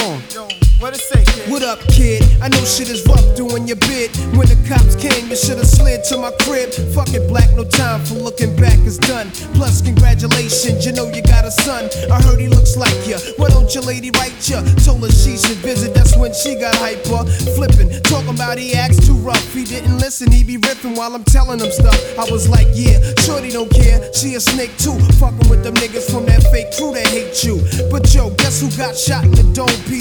on. What it say, kid? What up, kid? I know shit is rough doing your bid. When the cops came, you should've slid to my crib. Fuck it, black, no time for looking back, it's done. Plus, congratulations, you know you got a son. I heard he looks like ya. Why don't your lady write ya? Told her she should visit, that's when she got hyper. Flippin', talking about he acts too rough. He didn't listen, he be riffing while I'm telling him stuff. I was like, yeah, shorty don't care, she a snake too. Fucking with them niggas from that fake crew that hate you. But yo, guess who got shot in the dome piece?